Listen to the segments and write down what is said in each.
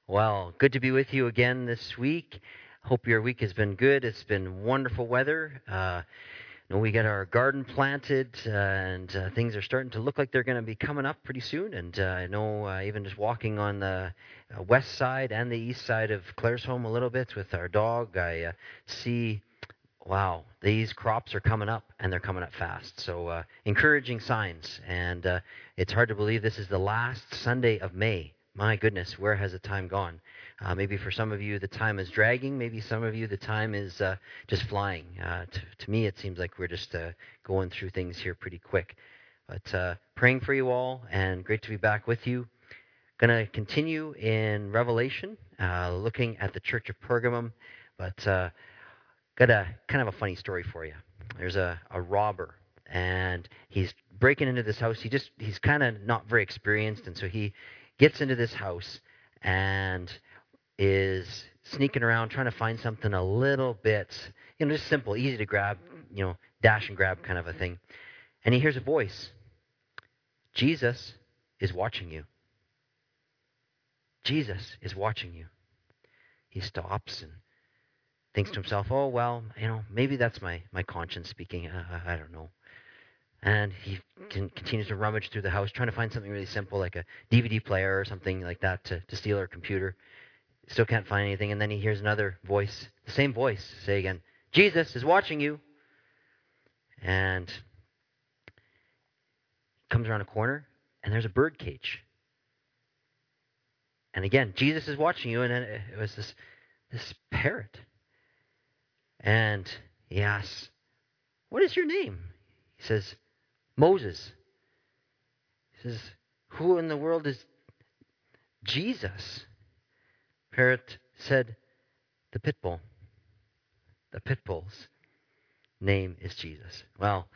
Well, good to be with you again this week. Hope your week has been good. It's been wonderful weather. We got our garden planted, and things are starting to look like they're going to be coming up pretty soon. And I know even just walking on the west side and the east side of Claresholm a little bit with our dog, I see, wow, these crops are coming up, and they're coming up fast. So encouraging signs. And it's hard to believe this is the last Sunday of May. My goodness, where has the time gone? Maybe for some of you the time is dragging. Maybe some of you the time is just flying. To me, it seems like we're just going through things here pretty quick. But praying for you all, and great to be back with you. Going to continue in Revelation, looking at the church of Pergamum. But got a kind of a funny story for you. There's a robber, and he's breaking into this house. He's kind of not very experienced, and so he gets into this house and is sneaking around trying to find something a little bit, just simple, easy to grab, dash and grab kind of a thing. And he hears a voice. Jesus is watching you. Jesus is watching you. He stops and thinks to himself, oh, well, maybe that's my conscience speaking. I don't know. And he continues to rummage through the house, trying to find something really simple, like a DVD player or something like that to steal her computer. Still can't find anything. And then he hears another voice, the same voice, say again, Jesus is watching you. And comes around a corner, and there's a bird cage. And again, Jesus is watching you. And then it was this parrot. And he asks, what is your name? He says, Moses. He says, who in the world is Jesus? Parrot said, the pit bull. The pit bull's name is Jesus. Well,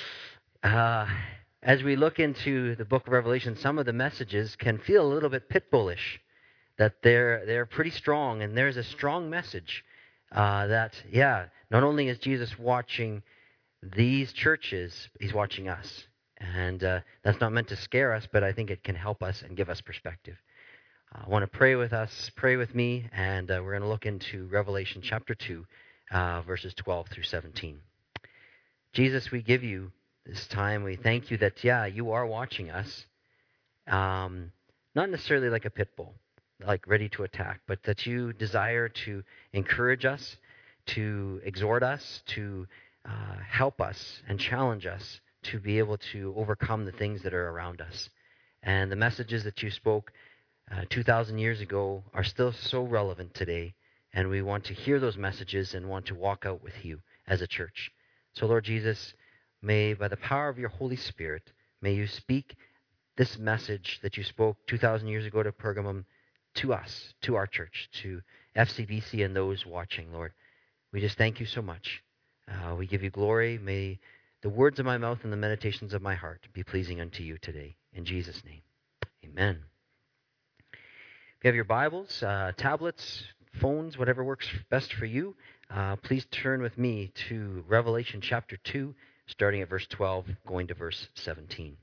as we look into the book of Revelation, some of the messages can feel a little bit pit bullish, that they're pretty strong, and there's a strong message that, not only is Jesus watching these churches, he's watching us. And that's not meant to scare us, but I think it can help us and give us perspective. I want to pray with us, pray with me, and we're going to look into Revelation chapter 2, verses 12 through 17. Jesus, we give you this time. We thank you that, you are watching us, not necessarily like a pit bull, like ready to attack, but that you desire to encourage us, to exhort us, to help us and challenge us to be able to overcome the things that are around us. And the messages that you spoke 2,000 years ago are still so relevant today, and we want to hear those messages and want to walk out with you as a church. So, Lord Jesus, may, by the power of your Holy Spirit, may you speak this message that you spoke 2,000 years ago to Pergamum to us, to our church, to FCBC and those watching, Lord. We just thank you so much. We give you glory. May the words of my mouth and the meditations of my heart be pleasing unto you today. In Jesus' name, amen. If you have your Bibles, tablets, phones, whatever works best for you, please turn with me to Revelation chapter 2, starting at verse 12, going to verse 17.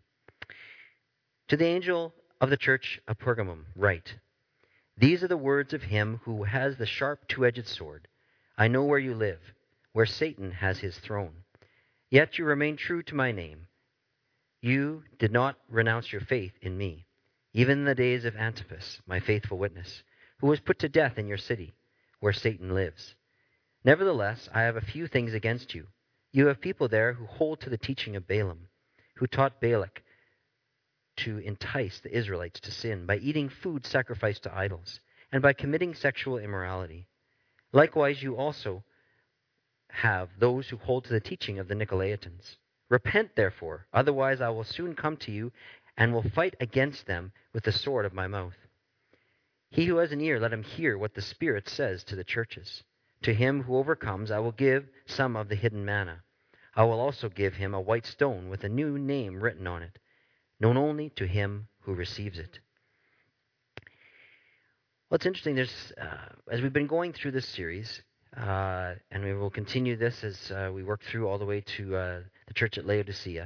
To the angel of the church of Pergamum write, these are the words of him who has the sharp two-edged sword. I know where you live, where Satan has his throne. Yet you remain true to my name. You did not renounce your faith in me, even in the days of Antipas, my faithful witness, who was put to death in your city, where Satan lives. Nevertheless, I have a few things against you. You have people there who hold to the teaching of Balaam, who taught Balak to entice the Israelites to sin by eating food sacrificed to idols, and by committing sexual immorality. Likewise, you also have those who hold to the teaching of the Nicolaitans. Repent, therefore, otherwise I will soon come to you and will fight against them with the sword of my mouth. He who has an ear, let him hear what the Spirit says to the churches. To him who overcomes, I will give some of the hidden manna. I will also give him a white stone with a new name written on it, known only to him who receives it. Well, it's interesting. As we've been going through this series, and we will continue this as we work through all the way to the church at Laodicea,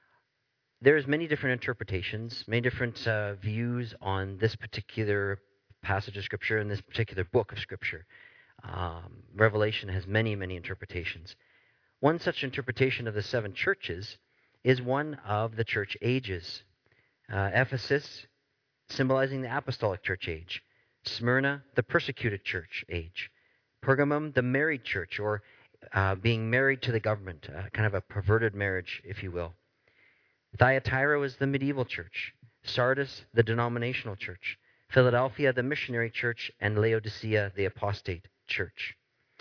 there's many different interpretations, many different views on this particular passage of Scripture, in this particular book of Scripture. Revelation has many, many interpretations. One such interpretation of the seven churches is one of the church ages. Ephesus, symbolizing the apostolic church age. Smyrna, the persecuted church age. Pergamum, the married church, or being married to the government, kind of a perverted marriage, if you will. Thyatira was the medieval church. Sardis, the denominational church. Philadelphia, the missionary church. And Laodicea, the apostate church.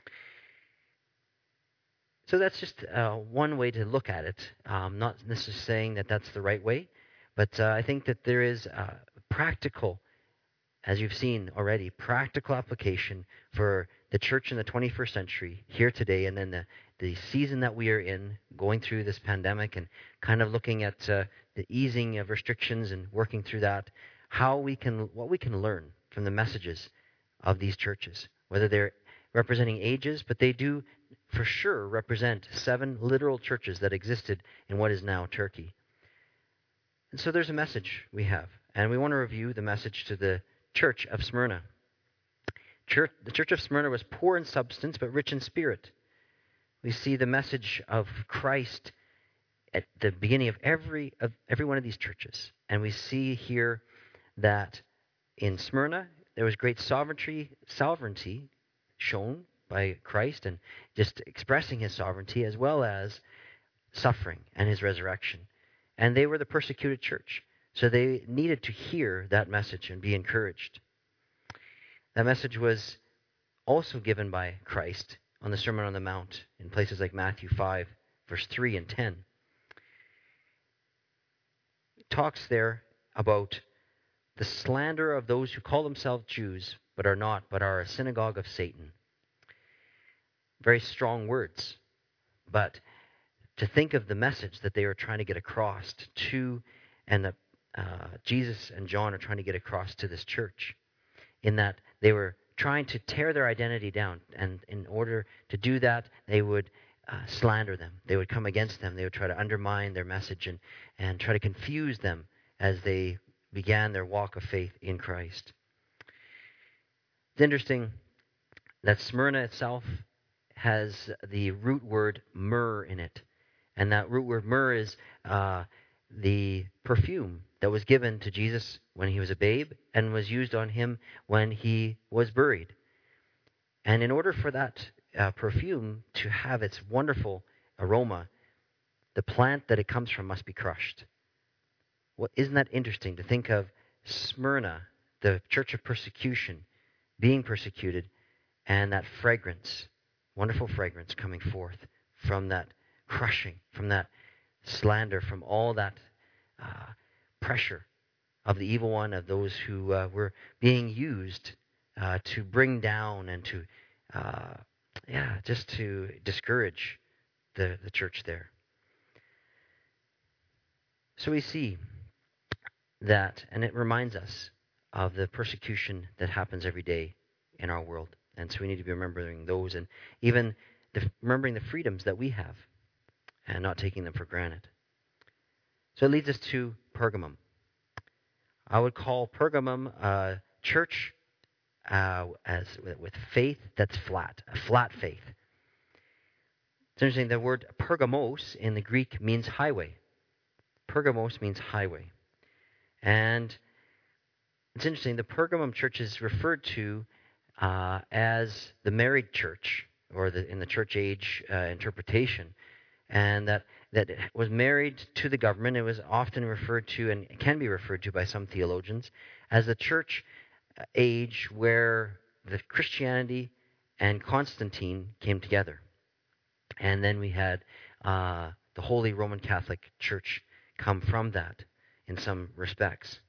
So that's just one way to look at it. Not necessarily saying that that's the right way, but I think that there is practical, as you've seen already, practical application for the church in the 21st century, here today, and then the season that we are in, going through this pandemic and kind of looking at the easing of restrictions and working through that, what we can learn from the messages of these churches, whether they're representing ages, but they do for sure represent 7 literal churches that existed in what is now Turkey. And so there's a message we have, and we want to review the message to the church of Smyrna. The church of Smyrna was poor in substance but rich in spirit. We see the message of Christ at the beginning of every one of these churches, and we see here that in Smyrna there was great sovereignty shown by Christ, and just expressing his sovereignty, as well as suffering and his resurrection. And they were the persecuted church, so they needed to hear that message and be encouraged. That message was also given by Christ on the Sermon on the Mount in places like Matthew 5, verse 3 and 10. It talks there about the slander of those who call themselves Jews but are not, but are a synagogue of Satan. Very strong words, but to think of the message that they are trying to get across to, and that Jesus and John are trying to get across to this church, in that they were trying to tear their identity down, and in order to do that, they would slander them. They would come against them. They would try to undermine their message and try to confuse them as they began their walk of faith in Christ. It's interesting that Smyrna itself has the root word myrrh in it. And that root word myrrh is the perfume that was given to Jesus when he was a babe and was used on him when he was buried. And in order for that perfume to have its wonderful aroma, the plant that it comes from must be crushed. Isn't that interesting to think of Smyrna, the church of persecution, being persecuted, and that fragrance, wonderful fragrance coming forth from that crushing, from that slander, from all that pressure of the evil one, of those who were being used to bring down and to, just to discourage the church there. So we see that, and it reminds us of the persecution that happens every day in our world. And so we need to be remembering those, and even remembering the freedoms that we have and not taking them for granted. So it leads us to Pergamum. I would call Pergamum a church with faith that's flat, a flat faith. It's interesting, the word Pergamos in the Greek means highway. Pergamos means highway. And it's interesting, the Pergamum church is referred to as the married church, or in the church age interpretation, and that it was married to the government. It was often referred to, and can be referred to by some theologians, as the church age where the Christianity and Constantine came together. And then we had the Holy Roman Catholic Church come from that in some respects.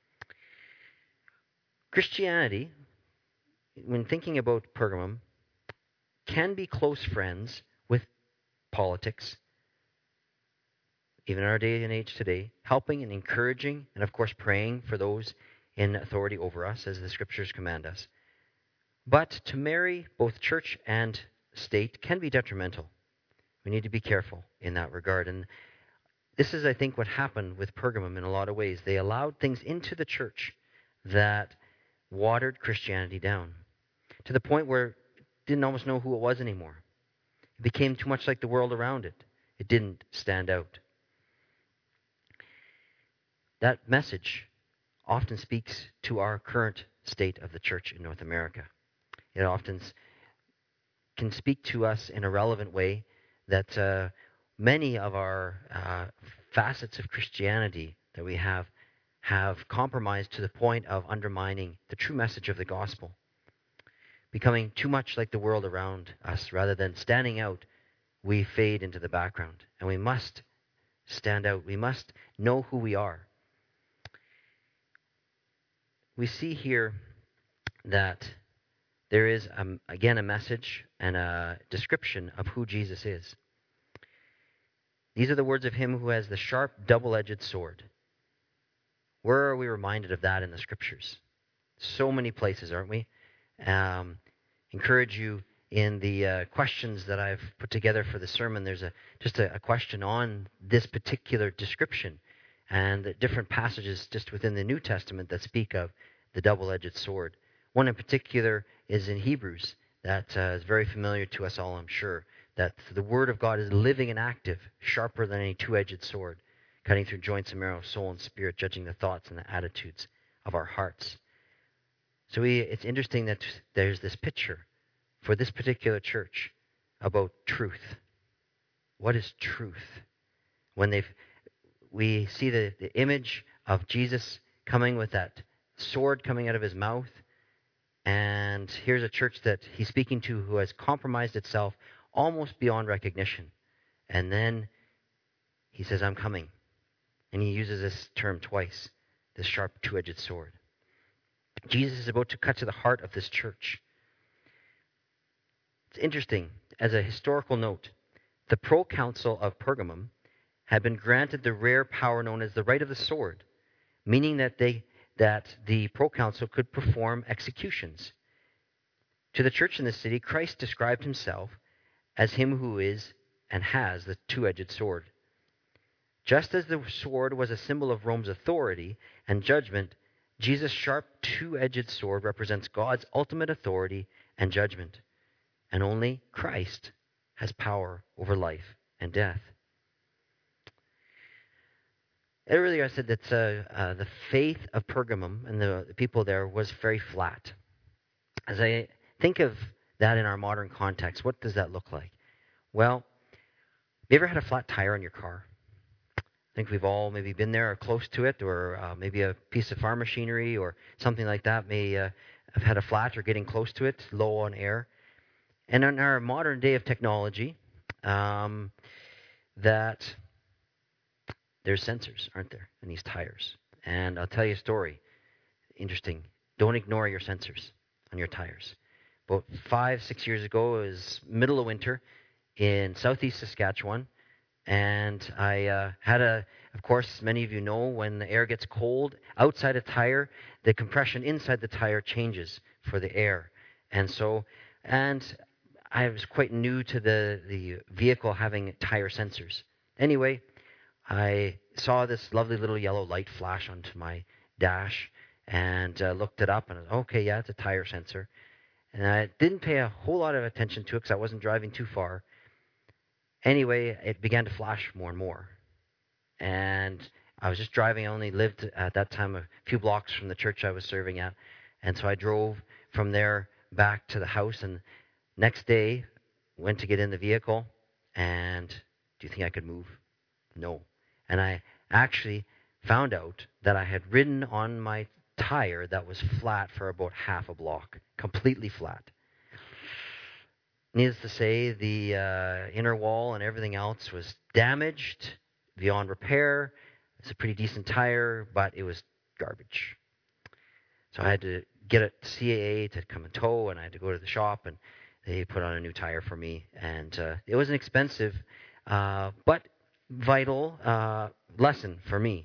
Christianity, when thinking about Pergamum, can be close friends with politics, even in our day and age today, helping and encouraging, and of course praying for those in authority over us, as the Scriptures command us. But to marry both church and state can be detrimental. We need to be careful in that regard. And this is, I think, what happened with Pergamum in a lot of ways. They allowed things into the church that watered Christianity down to the point where it didn't almost know who it was anymore. It became too much like the world around it. It didn't stand out. That message often speaks to our current state of the church in North America. It often can speak to us in a relevant way that many of our facets of Christianity that we have compromised to the point of undermining the true message of the gospel, becoming too much like the world around us. Rather than standing out, we fade into the background, and we must stand out. We must know who we are. We see here that there is, again, a message and a description of who Jesus is. These are the words of him who has the sharp, double-edged sword. Where are we reminded of that in the Scriptures? So many places, aren't we? Encourage you in the questions that I've put together for the sermon. There's just a question on this particular description and the different passages just within the New Testament that speak of the double-edged sword. One in particular is in Hebrews that is very familiar to us all, I'm sure, that the Word of God is living and active, sharper than any two-edged sword, cutting through joints and marrow, soul and spirit, judging the thoughts and the attitudes of our hearts. So it's interesting that there's this picture for this particular church about truth. What is truth? When we see the image of Jesus coming with that sword coming out of his mouth, and here's a church that he's speaking to who has compromised itself almost beyond recognition. And then he says, I'm coming. And he uses this term twice, this sharp two-edged sword. Jesus is about to cut to the heart of this church. It's interesting, as a historical note, the proconsul of Pergamum had been granted the rare power known as the right of the sword, meaning that the proconsul could perform executions. To the church in the city, Christ described himself as him who is and has the two-edged sword. Just as the sword was a symbol of Rome's authority and judgment, Jesus' sharp two-edged sword represents God's ultimate authority and judgment. And only Christ has power over life and death. Earlier I said that the faith of Pergamum and the people there was very flat. As I think of that in our modern context, what does that look like? Well, have you ever had a flat tire on your car? I think we've all maybe been there or close to it, or maybe a piece of farm machinery or something like that may have had a flat or getting close to it, low on air. And in our modern day of technology, that there's sensors, aren't there, in these tires? And I'll tell you a story. Interesting. Don't ignore your sensors on your tires. About 5-6 years ago, it was middle of winter in southeast Saskatchewan, and I had of course, many of you know, when the air gets cold outside a tire, the compression inside the tire changes for the air. And I was quite new to the vehicle having tire sensors. Anyway, I saw this lovely little yellow light flash onto my dash and looked it up, and I was, okay, yeah, it's a tire sensor. And I didn't pay a whole lot of attention to it because I wasn't driving too far. Anyway, it began to flash more and more. And I was just driving. I only lived at that time a few blocks from the church I was serving at. And so I drove from there back to the house, and next day went to get in the vehicle, and do you think I could move? No. And I actually found out that I had ridden on my tire that was flat for about half a block, completely flat. Needless to say, the inner wall and everything else was damaged beyond repair. It's a pretty decent tire, but it was garbage. So I had to get a CAA to come and tow, and I had to go to the shop, and they put on a new tire for me. And it was an expensive but vital lesson for me.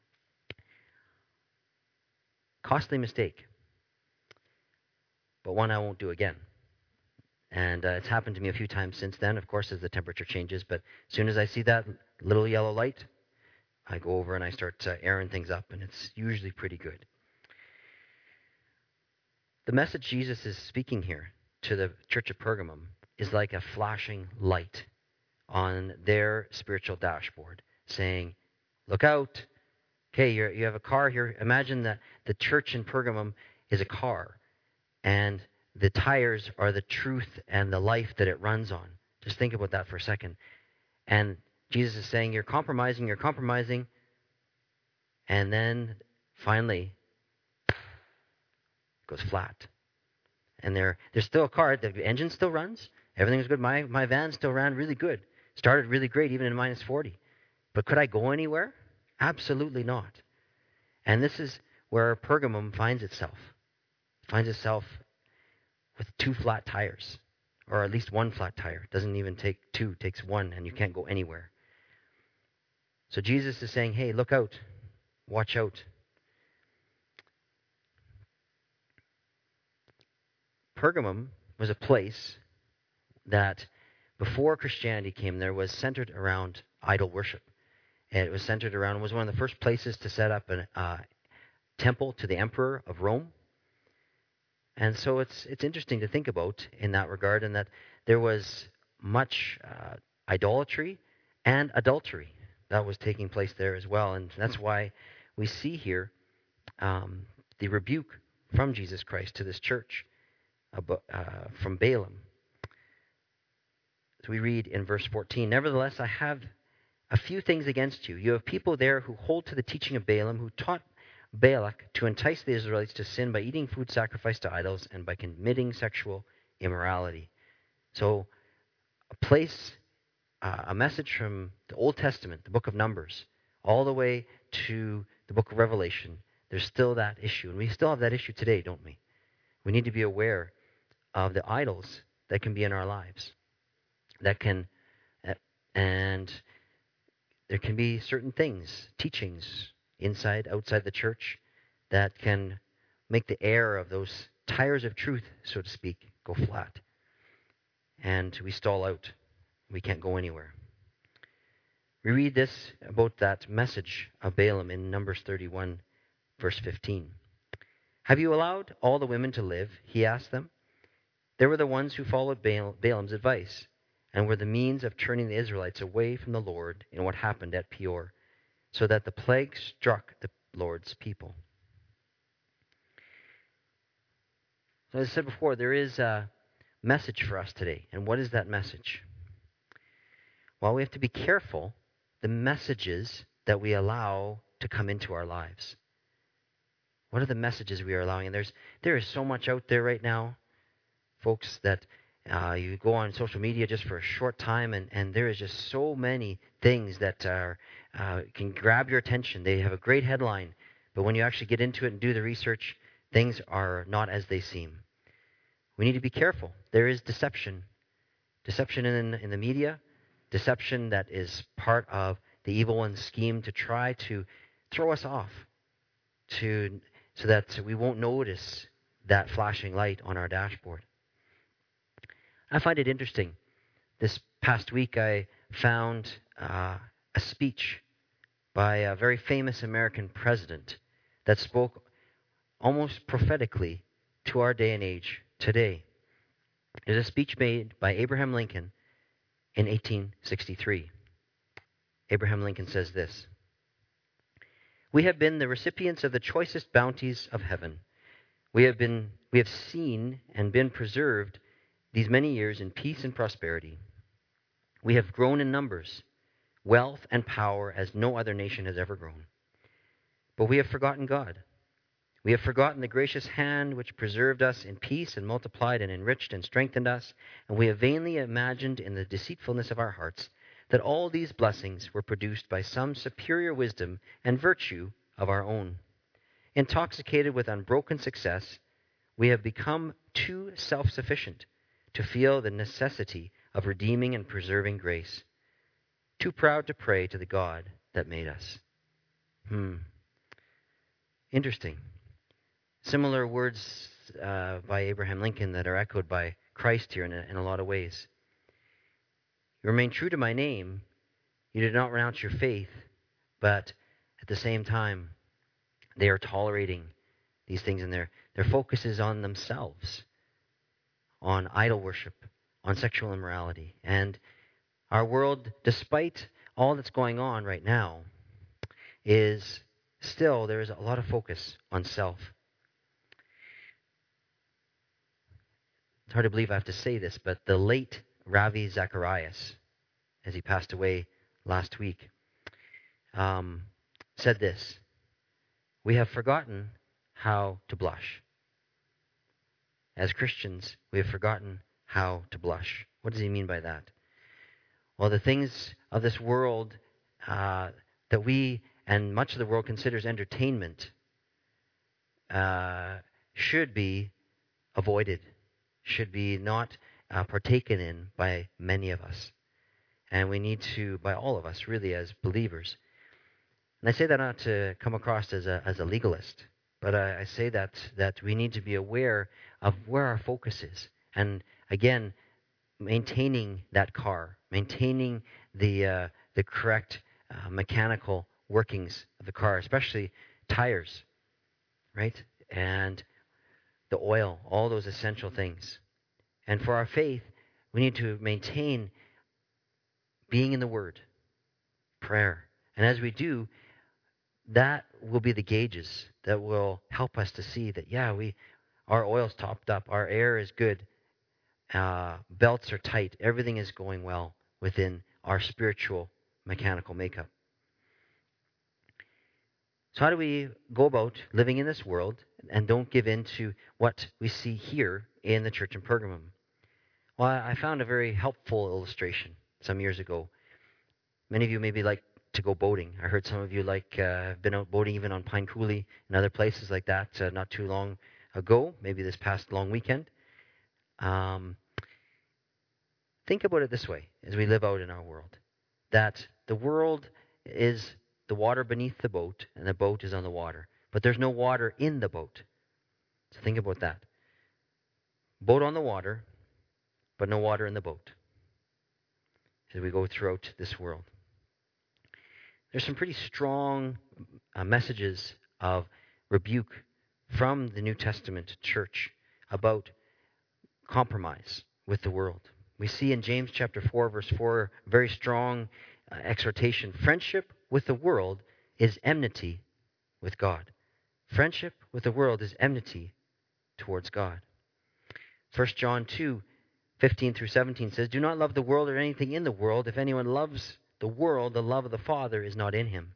Costly mistake, but one I won't do again. And it's happened to me a few times since then, of course, as the temperature changes. But as soon as I see that little yellow light, I go over and I start airing things up, and it's usually pretty good. The message Jesus is speaking here to the church of Pergamum is like a flashing light on their spiritual dashboard saying, look out. Okay, you have a car here. Imagine that the church in Pergamum is a car, and the tires are the truth and the life that it runs on. Just think about that for a second. And Jesus is saying, you're compromising, and then finally it goes flat. And there's still a car. The engine still runs. Everything's good. My van still ran really good. Started really great, even in minus 40. But could I go anywhere? Absolutely not. And this is where Pergamum finds itself. It finds itself with 2 flat tires, or at least 1 flat tire. It doesn't even take 2, it takes 1, and you can't go anywhere. So Jesus is saying, hey, look out. Watch out. Pergamum was a place that before Christianity came there was centered around idol worship. And it was centered around, was one of the first places to set up a temple to the emperor of Rome. And so it's interesting to think about in that regard, and that there was much idolatry and adultery that was taking place there as well. And that's why we see here the rebuke from Jesus Christ to this church from Balaam. So we read in verse 14, nevertheless, I have a few things against you. You have people there who hold to the teaching of Balaam, who taught Balak to entice the Israelites to sin by eating food sacrificed to idols and by committing sexual immorality. So a message from the Old Testament, the book of Numbers, all the way to the book of Revelation, there's still that issue. And we still have that issue today, don't we? We need to be aware of the idols that can be in our lives. And there can be certain things, teachings, inside, outside the church, that can make the air of those tires of truth, so to speak, go flat. And we stall out. We can't go anywhere. We read this about that message of Balaam in Numbers 31, verse 15. Have you allowed all the women to live? He asked them. They were the ones who followed Balaam's advice and were the means of turning the Israelites away from the Lord in what happened at Peor, so that the plague struck the Lord's people. So as I said before, there is a message for us today. And what is that message? Well, we have to be careful the messages that we allow to come into our lives. What are the messages we are allowing? And there is so much out there right now, folks, that you go on social media just for a short time, and there is just so many things that can grab your attention. They have a great headline, but when you actually get into it and do the research, things are not as they seem. We need to be careful. There is deception. Deception in the media. Deception that is part of the evil one's scheme to try to throw us off, so that we won't notice that flashing light on our dashboard. I find it interesting. This past week I found a speech by a very famous American president that spoke almost prophetically to our day and age today. It is a speech made by Abraham Lincoln in 1863. Abraham Lincoln says this: "We have been the recipients of the choicest bounties of heaven. We have seen and been preserved these many years in peace and prosperity. We have grown in numbers, wealth, and power as no other nation has ever grown. But we have forgotten God. We have forgotten the gracious hand which preserved us in peace and multiplied and enriched and strengthened us, and we have vainly imagined in the deceitfulness of our hearts that all these blessings were produced by some superior wisdom and virtue of our own. Intoxicated with unbroken success, we have become too self-sufficient to feel the necessity of redeeming and preserving grace, too proud to pray to the God that made us." Interesting. Similar words by Abraham Lincoln that are echoed by Christ here in a lot of ways. "You remain true to my name. You did not renounce your faith, but at the same time, they are tolerating these things, and Their focus is on themselves, on idol worship, on sexual immorality. And our world, despite all that's going on right now, is still, there is a lot of focus on self. It's hard to believe I have to say this, but the late Ravi Zacharias, as he passed away last week, said this: "We have forgotten how to blush. As Christians, we have forgotten how to blush." What does he mean by that? Well, the things of this world that we and much of the world considers entertainment should be avoided, should be not partaken in by many of us. And we need to, by all of us, really, as believers. And I say that not to come across as a legalist, but I say that we need to be aware of where our focus is. And again, maintaining that car, maintaining the correct mechanical workings of the car, especially tires, right? And the oil, all those essential things. And for our faith, we need to maintain being in the Word, prayer. And as we do, that will be the gauges that will help us to see that, yeah, our oil's topped up, our air is good, belts are tight, everything is going well within our spiritual mechanical makeup. So how do we go about living in this world and don't give in to what we see here in the church in Pergamum? Well, I found a very helpful illustration some years ago. Many of you maybe like to go boating. I heard some of you have been out boating even on Pine Coulee and other places like that not too long ago, maybe this past long weekend. Think about it this way as we live out in our world, that the world is the water beneath the boat and the boat is on the water, but there's no water in the boat. So think about that. Boat on the water, but no water in the boat as we go throughout this world. There's some pretty strong messages of rebuke from the New Testament church about compromise with the world. We see in James chapter 4, verse 4, very strong exhortation. Friendship with the world is enmity with God. Friendship with the world is enmity towards God. 1 John 2, 15 through 17 says, "Do not love the world or anything in the world. If anyone loves the world, the love of the Father is not in him."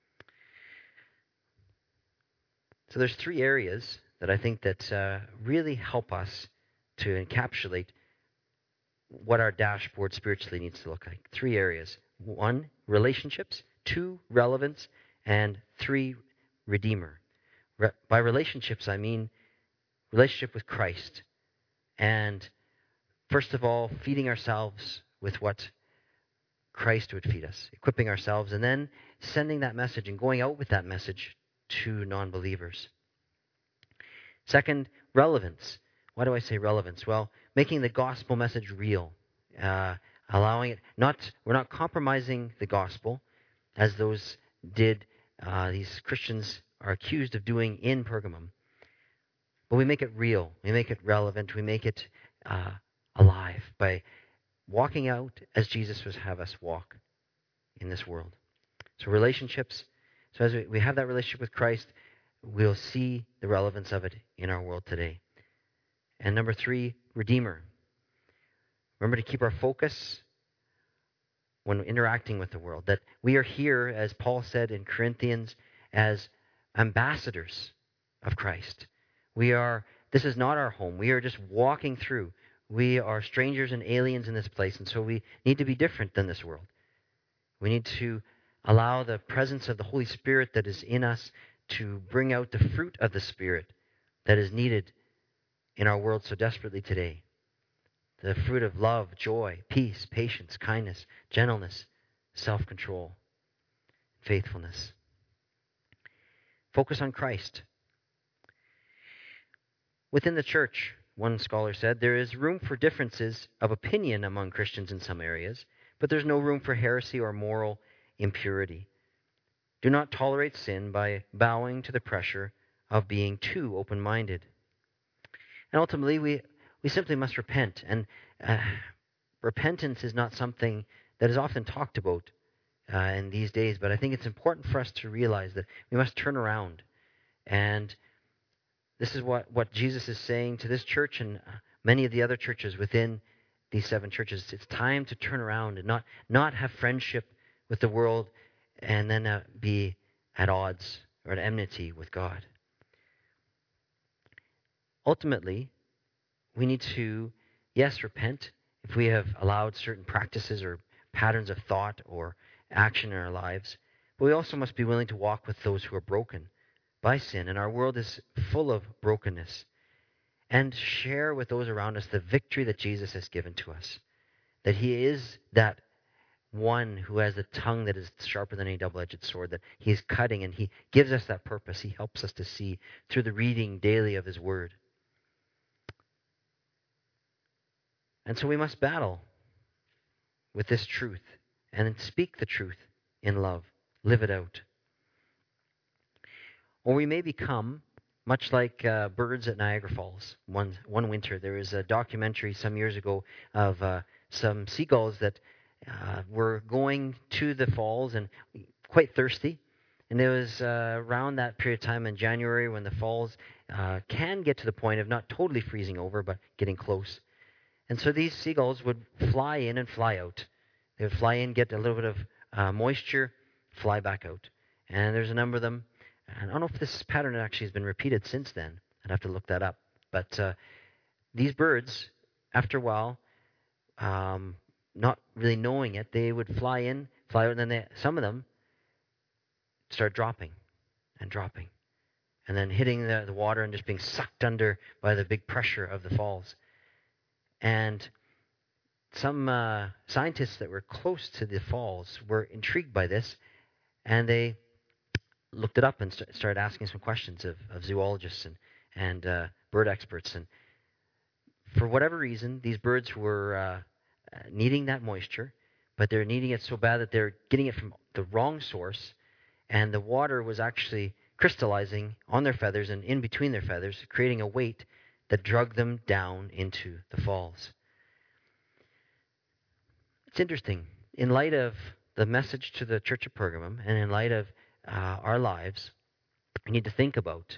So there's three areas that I think that really help us to encapsulate what our dashboard spiritually needs to look like. Three areas. 1, relationships. 2, relevance. And 3, redeemer. By relationships, I mean relationship with Christ. And first of all, feeding ourselves with what Christ would feed us, equipping ourselves, and then sending that message and going out with that message to non-believers. Second, relevance. Why do I say relevance? Well, making the gospel message real, allowing it we're not compromising the gospel as those these Christians are accused of doing in Pergamum, but we make it real, we make it relevant, we make it alive by walking out as Jesus would have us walk in this world. So relationships. So as we have that relationship with Christ, we'll see the relevance of it in our world today. And number 3, redeemer. Remember to keep our focus when interacting with the world, that we are here, as Paul said in Corinthians, as ambassadors of Christ. This is not our home. We are just walking through. We are strangers and aliens in this place, and so we need to be different than this world. We need to allow the presence of the Holy Spirit that is in us to bring out the fruit of the Spirit that is needed in our world so desperately today. The fruit of love, joy, peace, patience, kindness, gentleness, self-control, faithfulness. Focus on Christ. Within the church, one scholar said, there is room for differences of opinion among Christians in some areas, but there's no room for heresy or moral impurity. Do not tolerate sin by bowing to the pressure of being too open-minded. And ultimately, we simply must repent. And repentance is not something that is often talked about in these days, but I think it's important for us to realize that we must turn around. And this is what Jesus is saying to this church and many of the other churches within these 7 churches. It's time to turn around and not have friendship with the world and then be at odds or at enmity with God. Ultimately, we need to, yes, repent if we have allowed certain practices or patterns of thought or action in our lives. But we also must be willing to walk with those who are broken by sin. And our world is full of brokenness. And share with those around us the victory that Jesus has given to us. That He is that one who has the tongue that is sharper than any double-edged sword, that He is cutting, and He gives us that purpose. He helps us to see through the reading daily of His Word. And so we must battle with this truth and speak the truth in love. Live it out. Or we may become much like birds at Niagara Falls. One winter, there was a documentary some years ago of some seagulls that were going to the falls and quite thirsty. And it was around that period of time in January when the falls can get to the point of not totally freezing over, but getting close. And so these seagulls would fly in and fly out. They would fly in, get a little bit of moisture, fly back out. And there's a number of them. And I don't know if this pattern actually has been repeated since then. I'd have to look that up. But these birds, after a while, not really knowing it, they would fly in, fly out, and then some of them start dropping and dropping. And then hitting the water and just being sucked under by the big pressure of the falls. And some scientists that were close to the falls were intrigued by this, and they looked it up and started asking some questions of zoologists and bird experts. And for whatever reason, these birds were needing that moisture, but they're needing it so bad that they're getting it from the wrong source, and the water was actually crystallizing on their feathers and in between their feathers, creating a weight that drug them down into the falls. It's interesting. In light of the message to the Church of Pergamum and in light of our lives, we need to think about,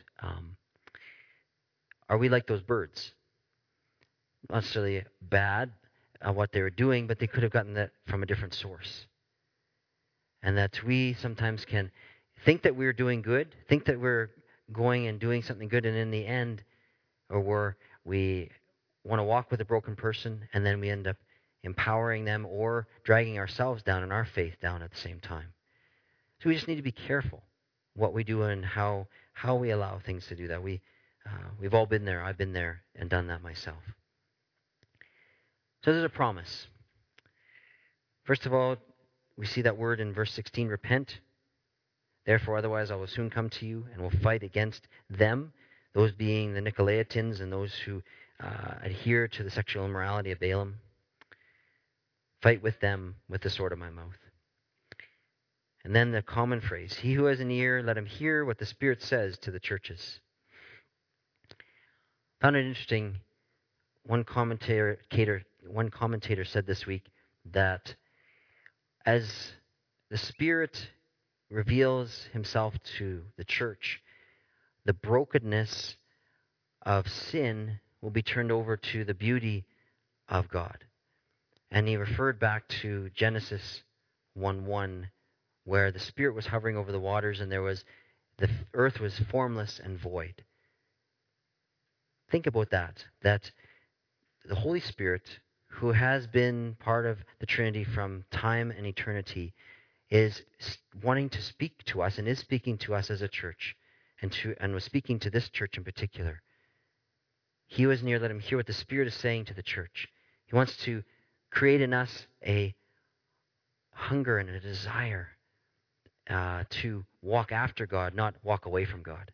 are we like those birds? Not necessarily bad at what they were doing, but they could have gotten that from a different source. And that we sometimes can think that we're doing good, think that we're going and doing something good, and in the end, or we want to walk with a broken person, and then we end up empowering them or dragging ourselves down and our faith down at the same time. So we just need to be careful what we do and how we allow things to do that. We've all been there. I've been there and done that myself. So there's a promise. First of all, we see that word in verse 16, repent. Therefore, otherwise I will soon come to you and will fight against them, those being the Nicolaitans and those who adhere to the sexual immorality of Balaam. Fight with them with the sword of my mouth. And then the common phrase, he who has an ear, let him hear what the Spirit says to the churches. I found it interesting. One commentator said this week that as the Spirit reveals himself to the church, the brokenness of sin will be turned over to the beauty of God. And he referred back to Genesis 1:1, where the Spirit was hovering over the waters and the earth was formless and void. Think about that the Holy Spirit, who has been part of the Trinity from time and eternity, is wanting to speak to us and is speaking to us as a church and was speaking to this church in particular. He who is near, let him hear what the Spirit is saying to the church. He wants to create in us a hunger and a desire to walk after God, not walk away from God.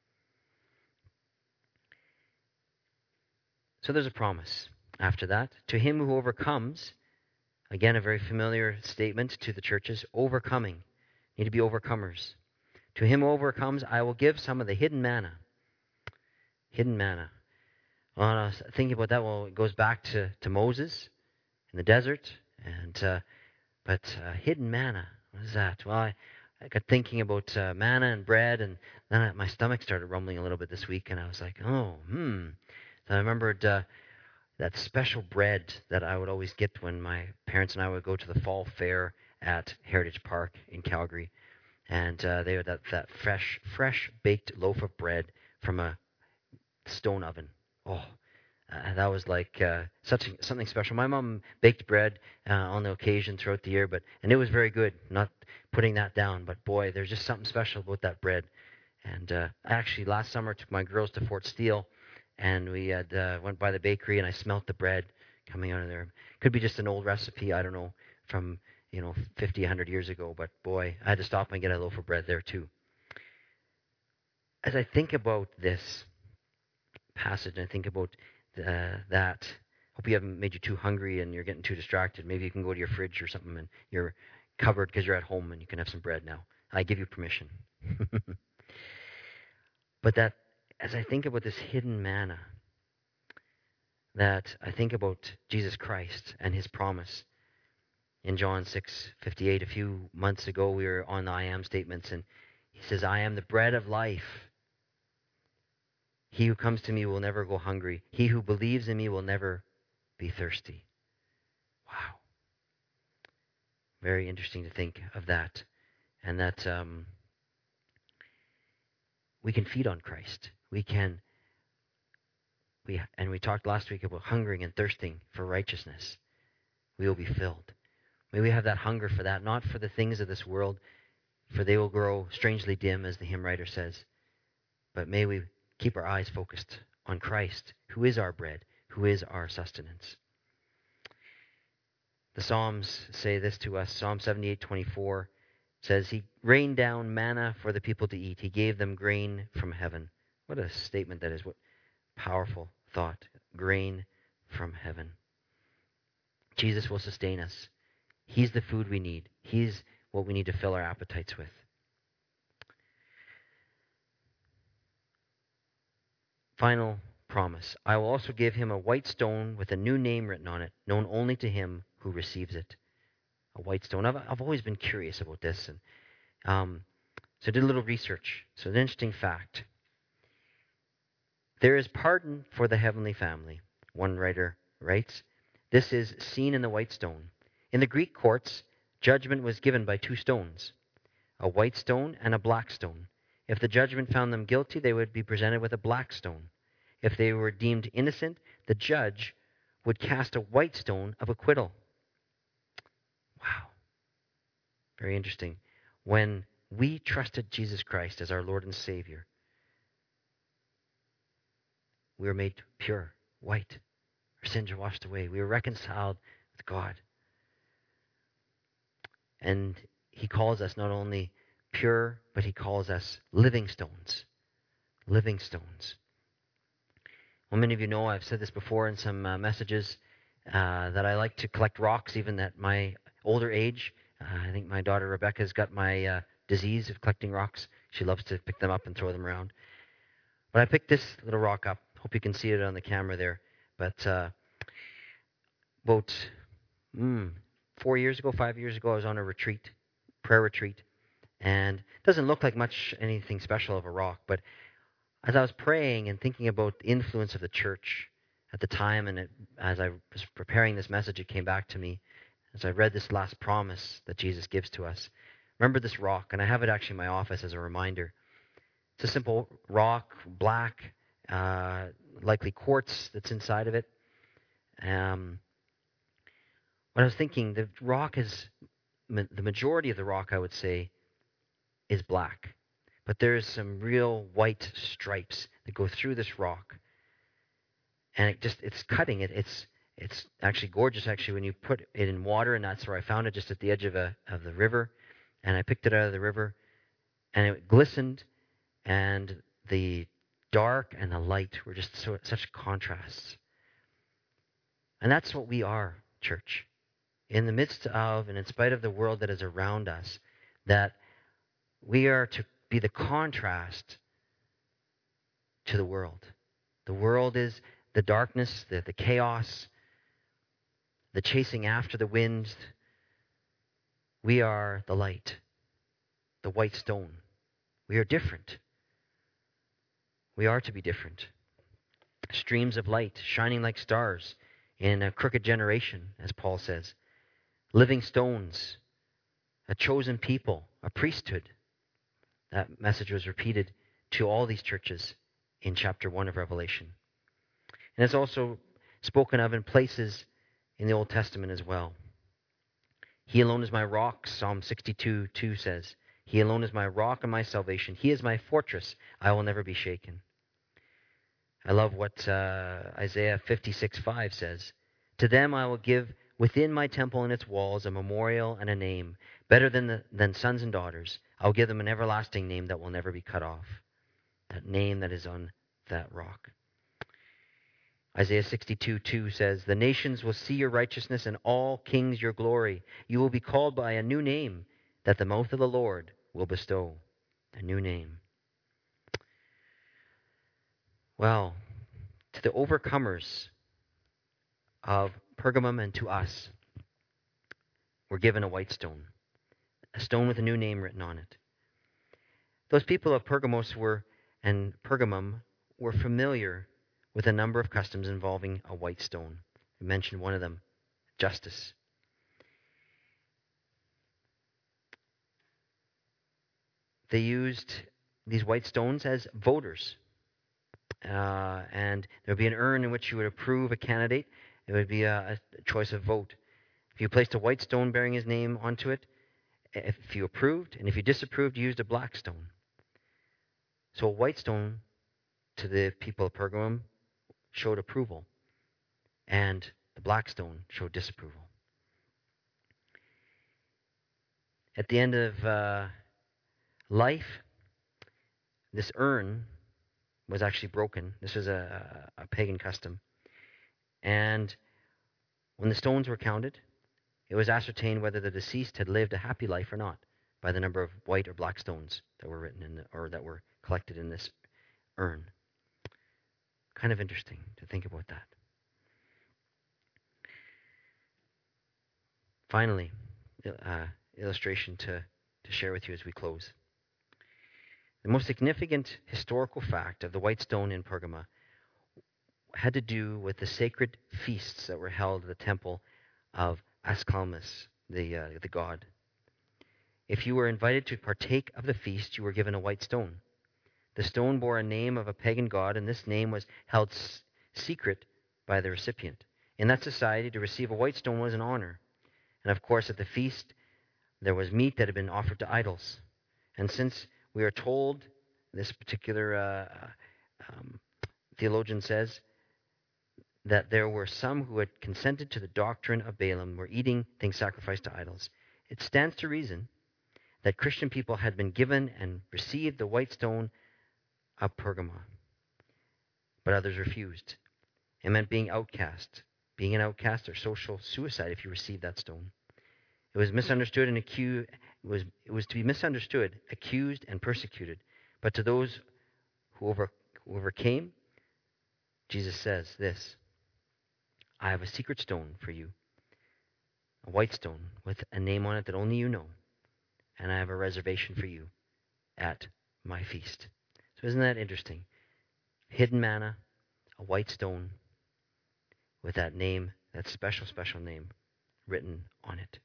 So there's a promise after that. To him who overcomes, again, a very familiar statement to the churches, overcoming. Need to be overcomers. To him who overcomes, I will give some of the hidden manna. Hidden manna. Well, I was thinking about that. Well, it goes back to Moses in the desert, and but hidden manna. What is that? Well, I got thinking about manna and bread, and then my stomach started rumbling a little bit this week, and I was like, oh, So I remembered that special bread that I would always get when my parents and I would go to the fall fair at Heritage Park in Calgary, and they had that fresh baked loaf of bread from a stone oven. Oh, that was like something special. My mom baked bread on the occasion throughout the year, and it was very good. Not putting that down, but boy, there's just something special about that bread. And I actually last summer took my girls to Fort Steele, and we had went by the bakery, and I smelt the bread coming out of there. Could be just an old recipe, I don't know, from 50, 100 years ago. But boy, I had to stop and get a loaf of bread there too. As I think about this passage, and I think about that. Hope you haven't made you too hungry and you're getting too distracted. Maybe you can go to your fridge or something and you're covered because you're at home and you can have some bread now. I give you permission. But that, as I think about this hidden manna, that I think about Jesus Christ and his promise in John 6:58. A few months ago, we were on the I am statements, and he says, I am the bread of life. He who comes to me will never go hungry. He who believes in me will never be thirsty. Wow. Very interesting to think of that. And that we can feed on Christ. We talked last week about hungering and thirsting for righteousness. We will be filled. May we have that hunger for that, not for the things of this world, for they will grow strangely dim, as the hymn writer says. But may we keep our eyes focused on Christ, who is our bread, who is our sustenance. The Psalms say this to us. Psalm 78:24 says, He rained down manna for the people to eat. He gave them grain from heaven. What a statement that is. What powerful thought. Grain from heaven. Jesus will sustain us. He's the food we need. He's what we need to fill our appetites with. Final promise. I will also give him a white stone with a new name written on it, known only to him who receives it. A white stone. I've always been curious about this, and so I did a little research. So an interesting fact. There is pardon for the heavenly family, one writer writes. This is seen in the white stone. In the Greek courts, judgment was given by two stones, a white stone and a black stone. If the judgment found them guilty, they would be presented with a black stone. If they were deemed innocent, the judge would cast a white stone of acquittal. Wow. Very interesting. When we trusted Jesus Christ as our Lord and Savior, we were made pure, white. Our sins are washed away. We were reconciled with God. And he calls us not only pure, but he calls us living stones. Living stones. Well, many of you know, I've said this before in some messages, that I like to collect rocks even at my older age. I think my daughter Rebecca's got my disease of collecting rocks. She loves to pick them up and throw them around. But I picked this little rock up. Hope you can see it on the camera there. But about 5 years ago, I was on a retreat, prayer retreat. And it doesn't look like much anything special of a rock, but as I was praying and thinking about the influence of the church at the time, and as I was preparing this message, it came back to me as I read this last promise that Jesus gives to us. Remember this rock, and I have it actually in my office as a reminder. It's a simple rock, black, likely quartz that's inside of it. When I was thinking, the majority of the rock, I would say, is black. But there's some real white stripes that go through this rock. And it's cutting it. It's actually gorgeous, actually, when you put it in water, and that's where I found it, just at the edge of the river. And I picked it out of the river, and it glistened, and the dark and the light were just such contrasts. And that's what we are, church. In the midst of and in spite of the world that is around us, that we are to be the contrast to the world. The world is the darkness, the chaos, the chasing after the winds. We are the light, the white stone. We are different. We are to be different. Streams of light shining like stars in a crooked generation, as Paul says. Living stones, a chosen people, a priesthood. That message was repeated to all these churches in chapter 1 of Revelation. And it's also spoken of in places in the Old Testament as well. He alone is my rock, Psalm 62:2 says. He alone is my rock and my salvation. He is my fortress. I will never be shaken. I love what Isaiah 56:5 says. To them I will give within my temple and its walls a memorial and a name, better than sons and daughters. I will give them an everlasting name that will never be cut off. That name that is on that rock. Isaiah 62:2 says, the nations will see your righteousness and all kings your glory. You will be called by a new name that the mouth of the Lord will bestow. A new name. Well, to the overcomers of Pergamum and to us, we're given a white stone. A stone with a new name written on it. Those people of and Pergamum were familiar with a number of customs involving a white stone. I mentioned one of them, justice. They used these white stones as voters. And there would be an urn in which you would approve a candidate. It would be a choice of vote. If you placed a white stone bearing his name onto it, if you approved, and if you disapproved, you used a black stone. So a white stone to the people of Pergamum showed approval, and the black stone showed disapproval. At the end of life, this urn was actually broken. This was a pagan custom. And when the stones were counted, it was ascertained whether the deceased had lived a happy life or not by the number of white or black stones that were written in or that were collected in this urn. Kind of interesting to think about that. Finally, illustration to share with you as we close. The most significant historical fact of the white stone in Pergama had to do with the sacred feasts that were held at the temple of Asclepius, the god. If you were invited to partake of the feast, you were given a white stone. The stone bore a name of a pagan god, and this name was held secret by the recipient. In that society, to receive a white stone was an honor. And of course, at the feast, there was meat that had been offered to idols. And since we are told, this particular theologian says, that there were some who had consented to the doctrine of Balaam, were eating things sacrificed to idols, it stands to reason that Christian people had been given and received the white stone of Pergama. But others refused. It meant being outcast. Being an outcast or social suicide if you received that stone. It was misunderstood and accused. It was to be misunderstood, accused, and persecuted. But to those who overcame, Jesus says this, I have a secret stone for you, a white stone with a name on it that only you know, and I have a reservation for you at my feast. So isn't that interesting? Hidden manna, a white stone with that name, that special, special name written on it.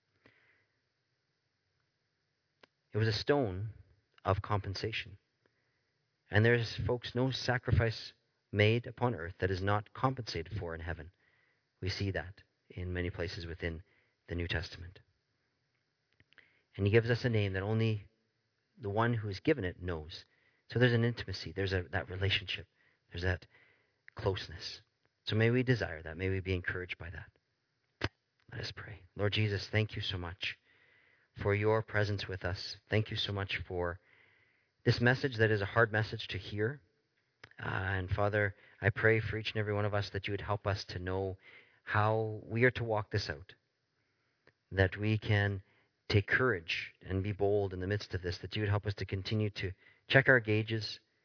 It was a stone of compensation. And there's, folks, no sacrifice made upon earth that is not compensated for in heaven. We see that in many places within the New Testament. And he gives us a name that only the one who is given it knows. So there's an intimacy, there's that relationship, there's that closeness. So may we desire that, may we be encouraged by that. Let us pray. Lord Jesus, thank you so much for your presence with us. Thank you so much for this message that is a hard message to hear. And Father, I pray for each and every one of us that you would help us to know how we are to walk this out. That we can take courage and be bold in the midst of this. That you would help us to continue to check our gauges,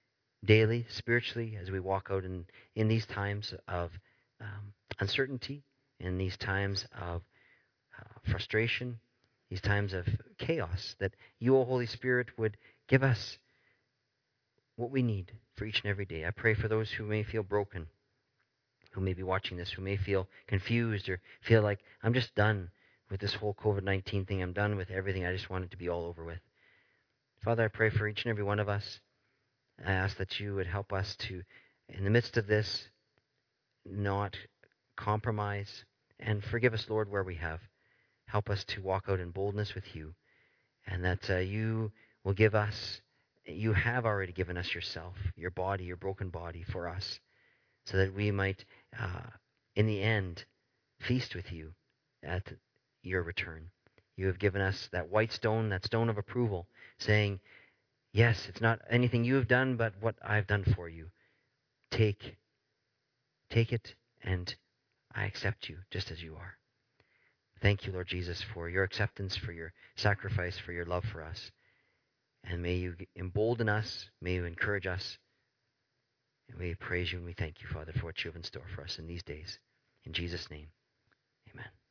daily, spiritually, as we walk out in these times of uncertainty, in these times of frustration, these times of chaos, that you, O Holy Spirit, would give us what we need for each and every day. I pray for those who may feel broken, who may be watching this, who may feel confused or feel like, I'm just done with this whole COVID-19 thing. I'm done with everything. I just want it to be all over with. Father, I pray for each and every one of us. I ask that you would help us to, in the midst of this, not compromise. And forgive us, Lord, where we have. Help us to walk out in boldness with you. And that you will give us, you have already given us yourself, your body, your broken body for us, so that we might, in the end, feast with you at your return. You have given us that white stone, that stone of approval, saying, yes, it's not anything you have done, but what I've done for you. Take it, and I accept you just as you are. Thank you, Lord Jesus, for your acceptance, for your sacrifice, for your love for us. And may you embolden us, may you encourage us, and we praise you and we thank you, Father, for what you have in store for us in these days. In Jesus' name, amen.